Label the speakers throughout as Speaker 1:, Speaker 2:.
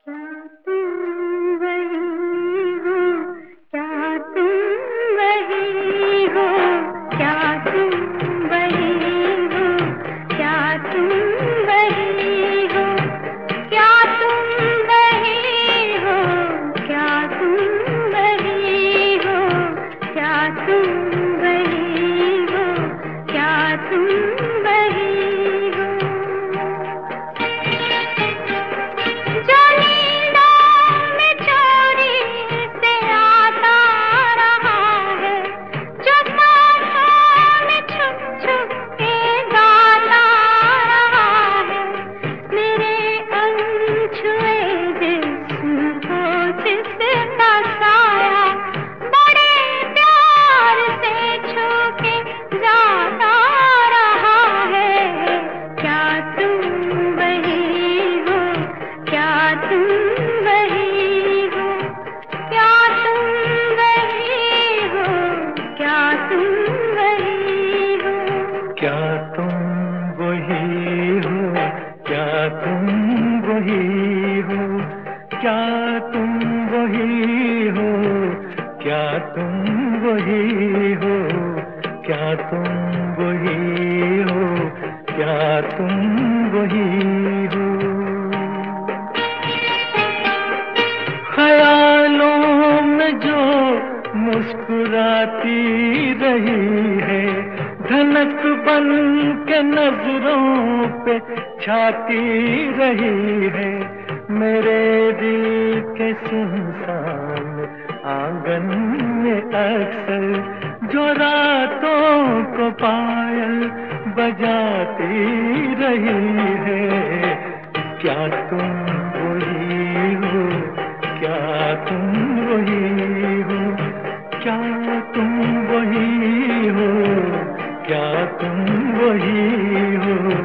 Speaker 1: क्या तुम वही हो? क्या तुम वही हो? क्या तुम वही हो? क्या तुम वही हो? क्या तुम वही हो? क्या तुम वही हो? ख्यालों में जो मुस्कुराती रही है, धनक बन के नजरों पे छाती रही है, मेरे दिल के सुनसान आंगन में अक्सर जो रातों को पायल बजाती रही है। क्या तुम वही हो? क्या तुम वही हो? क्या तुम वही हो? क्या तुम वही हो?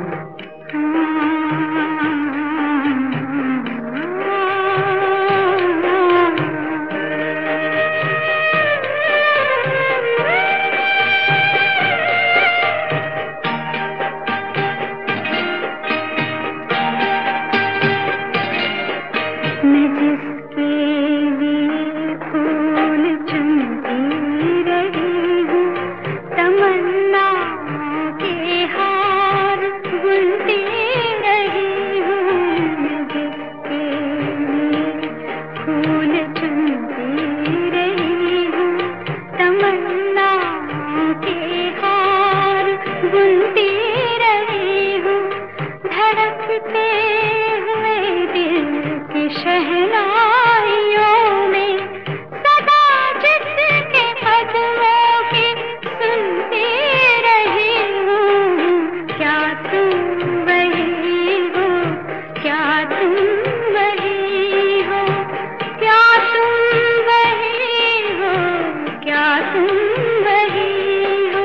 Speaker 2: शहनाइयों में सदा जिसके कदमों की सुनती रही हूँ। क्या तुम वही हो? क्या तुम वही हो? क्या तुम वही हो? क्या तुम वही हो?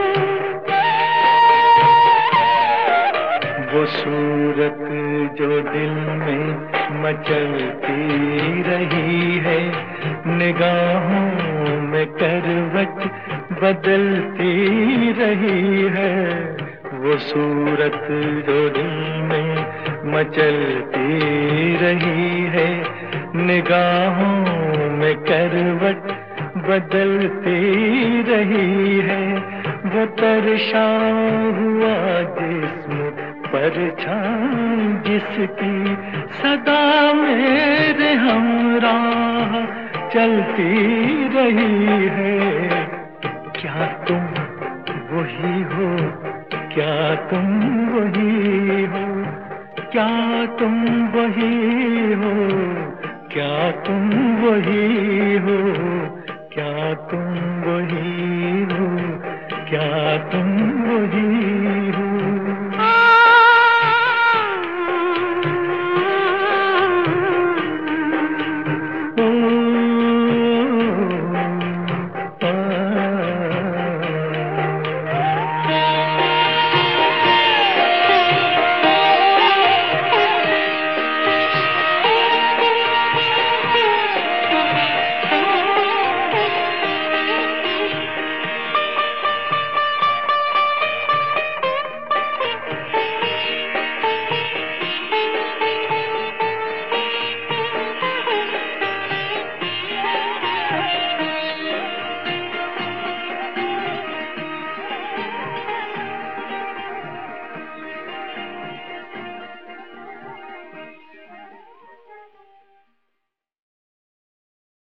Speaker 1: वो सूरत जो दिल में मचलती रही है, निगाहों में करवट बदलती रही है। वो सूरत जो दिल में मचलती रही है, निगाहों में करवट बदलती रही है। वो तरशा हुआ जिस्म परछाई जिसकी सदा मेरे हमराह चलती रही है। क्या तुम वही हो? क्या तुम वही हो? क्या तुम वही हो? क्या तुम वही हो? क्या तुम वही हो? क्या तुम वही हो?